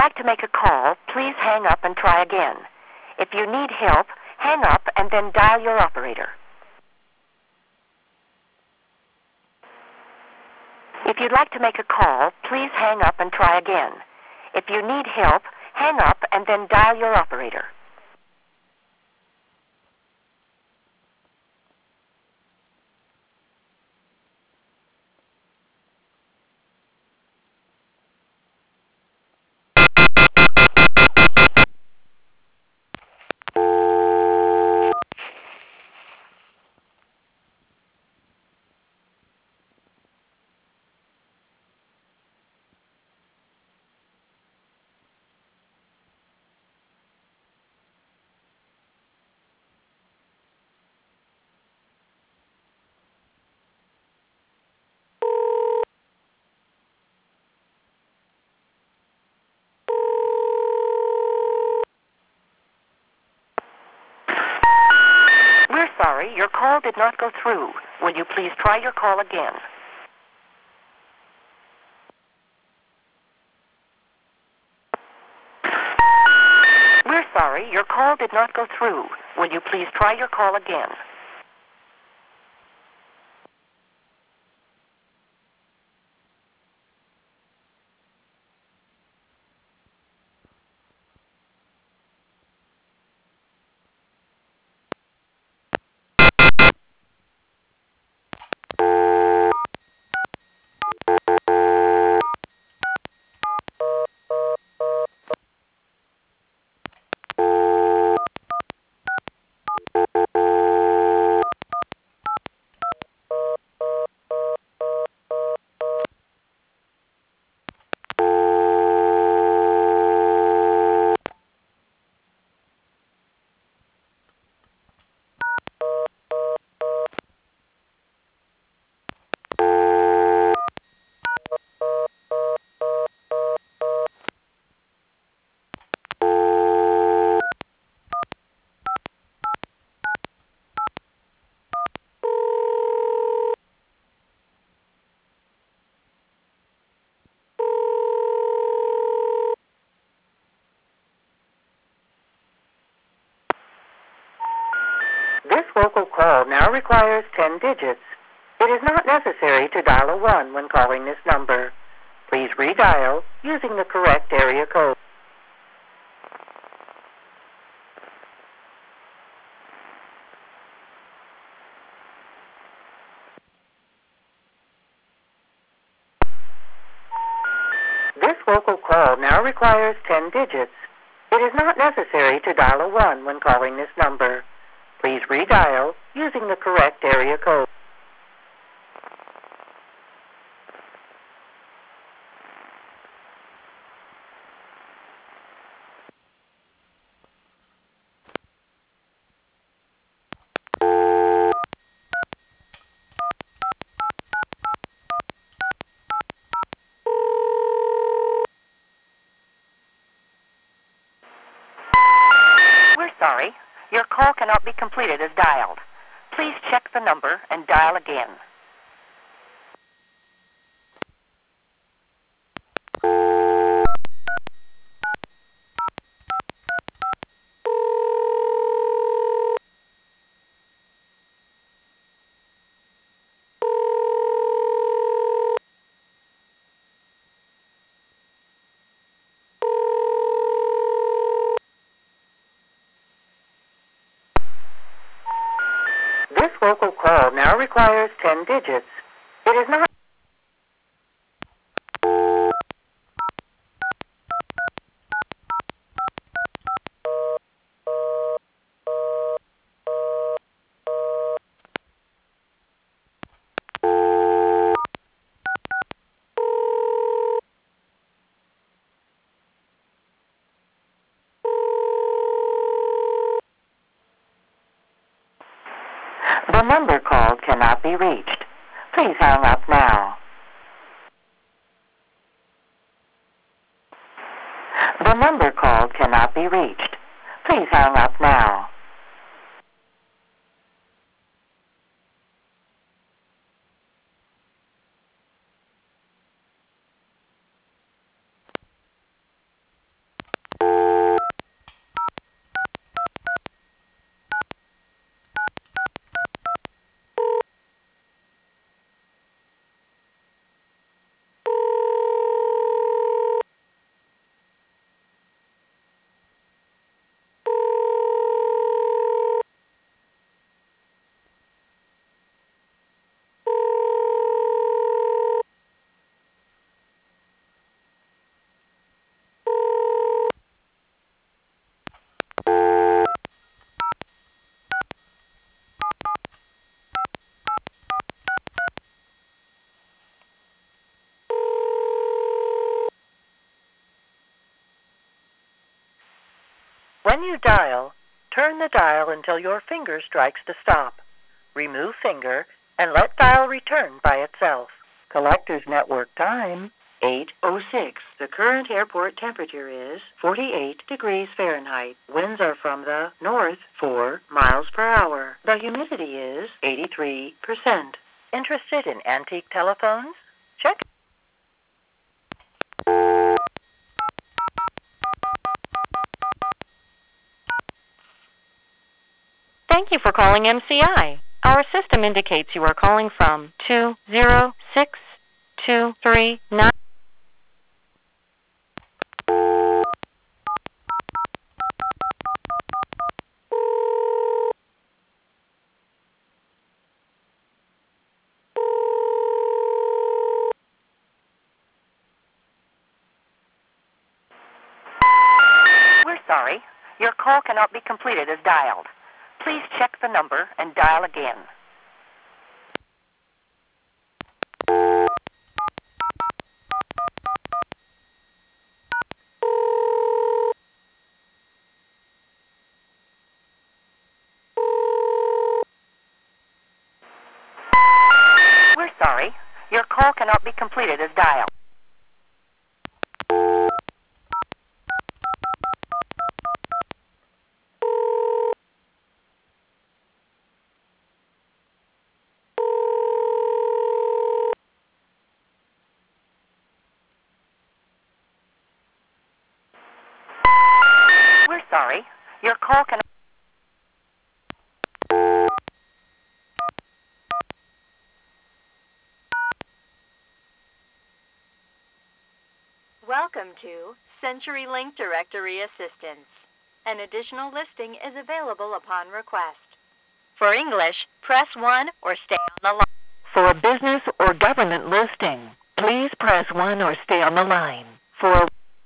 like to make a call, please hang up and try again. If you need help, hang up and then dial your operator. If you'd like to make a call, please hang up and try again. If you need help, hang up and then dial your operator. We're sorry, your call did not go through. Will you please try your call again? We're sorry, your call did not go through. Will you please try your call again? This local call now requires 10 digits. It is not necessary to dial a 1 when calling this number. Please redial using the correct area code. This local call now requires 10 digits. It is not necessary to dial a 1 when calling this number. Please redial using the correct area code. We're sorry. Your call cannot be completed as dialed. Please check the number and dial again. This local call now requires 10 digits. It is not. The number called cannot be reached. Please hang up now. The number called cannot be reached. Please hang up now. When you dial, turn the dial until your finger strikes the stop. Remove finger and let dial return by itself. Collectors Network time, 8:06. The current airport temperature is 48 degrees Fahrenheit. Winds are from the north, 4 miles per hour. The humidity is 83%. Interested in antique telephones? Check. Thank you for calling MCI. Our system indicates you are calling from 206-239. We're sorry. Your call cannot be completed as dialed. Please check the number and dial again. We're sorry. Your call cannot be completed as dialed. We're sorry. Your call cannot. Welcome to CenturyLink Directory Assistance. An additional listing is available upon request. For English, press 1 or stay on the line. For a business or government listing, please press 1 or stay on the line. For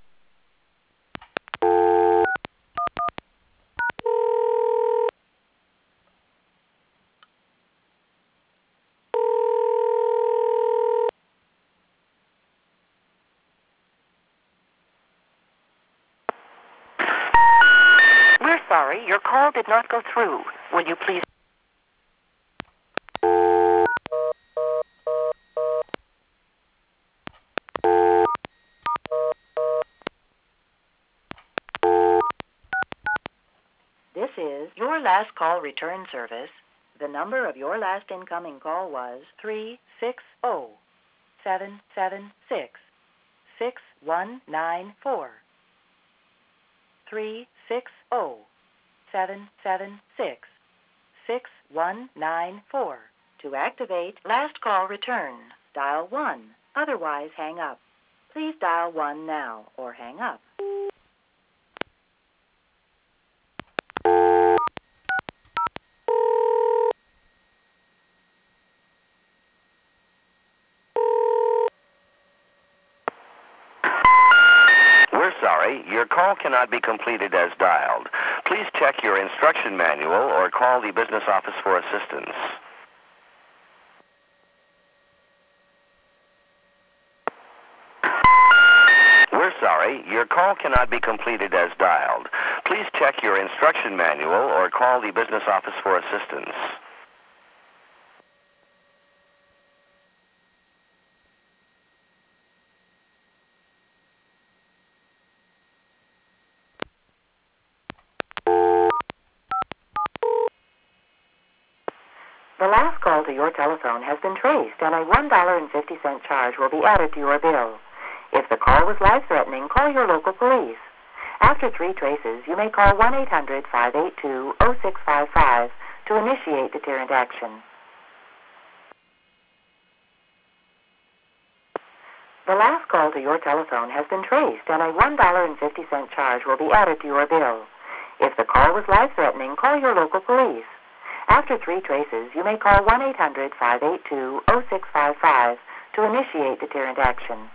We're sorry, your call did not go through. Will you please? This is your last call return service. The number of your last incoming call was 360-776-6194. 360-776-6194. To activate last call return, dial 1. Otherwise, hang up. Please dial 1 now or hang up. We're sorry, your call cannot be completed as dialed. Please check your instruction manual or call the business office for assistance. We're sorry, your call cannot be completed as dialed. Please check your instruction manual or call the business office for assistance. The last call to your telephone has been traced, and a $1.50 charge will be added to your bill. If the call was life-threatening, call your local police. After 3 traces, you may call 1-800-582-0655 to initiate deterrent action. The last call to your telephone has been traced, and a $1.50 charge will be added to your bill. If the call was life-threatening, call your local police. After 3 traces, you may call 1-800-582-0655 to initiate deterrent action.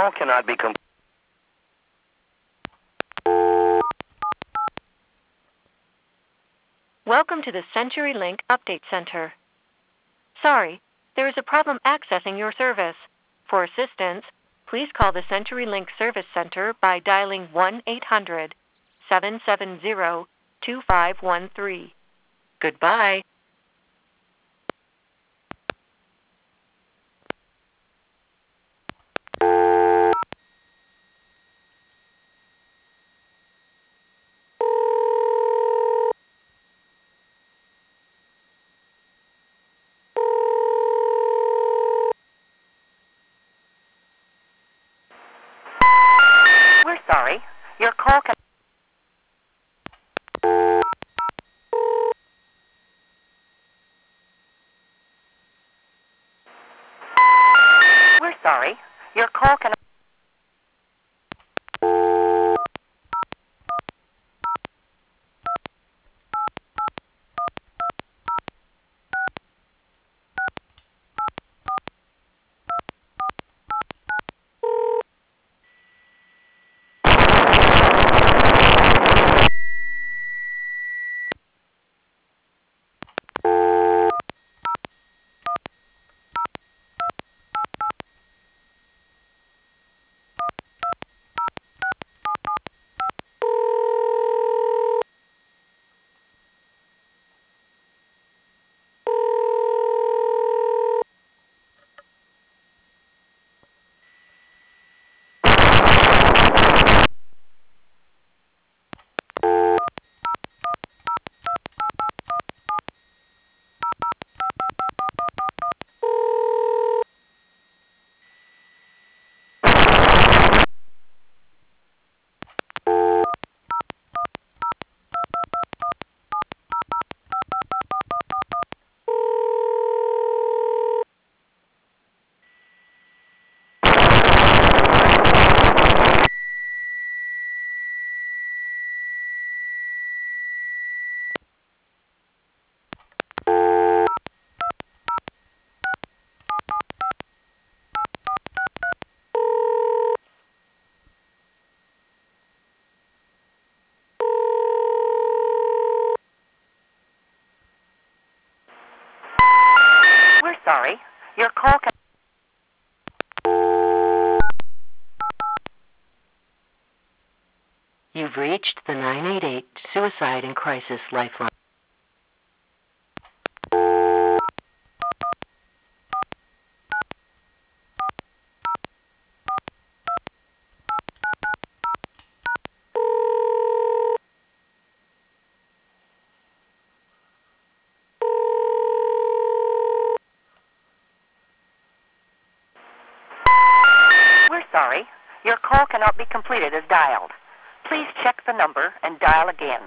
call cannot be completed. Welcome to the CenturyLink Update Center. Sorry, there is a problem accessing your service. For assistance, please call the CenturyLink Service Center by dialing 1-800-770-2513. Goodbye. We're sorry. Your call can... We're sorry. Your call can... We're sorry. Your call can... You've reached the 988 Suicide and Crisis Lifeline. We're sorry. Your call cannot be completed as dialed. Please check the number and dial again.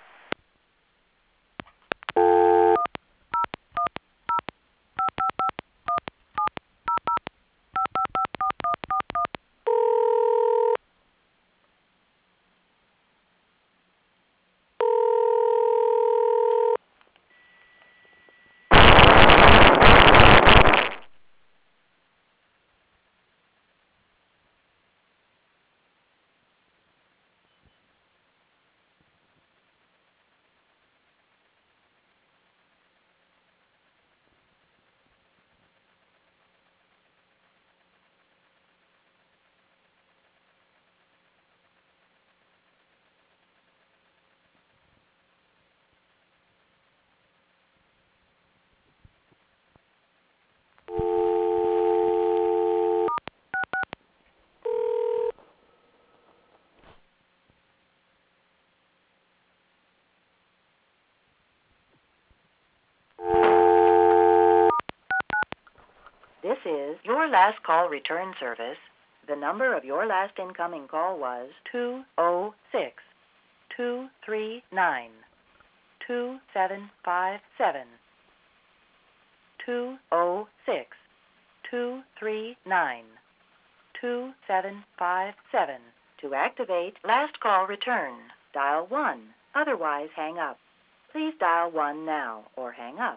This is your last call return service. The number of your last incoming call was 206-239-2757. 206-239-2757. To activate last call return, dial 1. Otherwise, hang up. Please dial 1 now or hang up.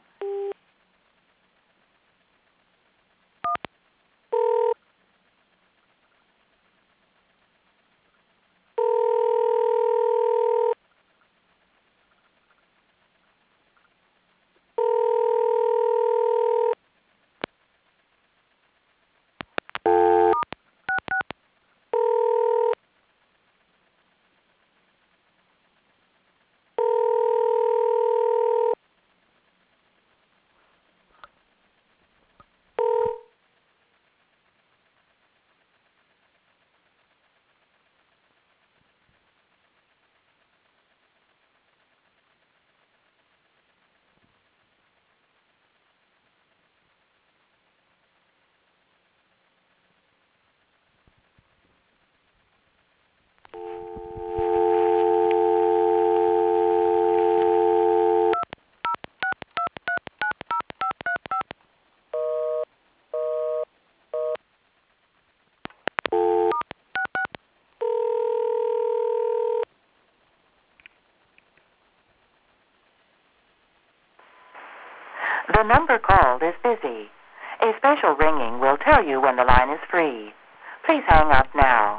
The number called is busy. A special ringing will tell you when the line is free. Please hang up now.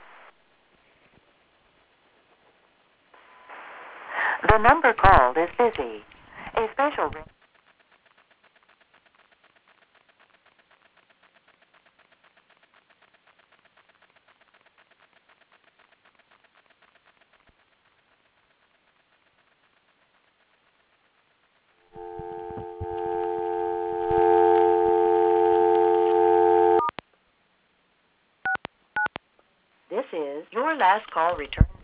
The number called is busy. A special ring. This is your last call returned.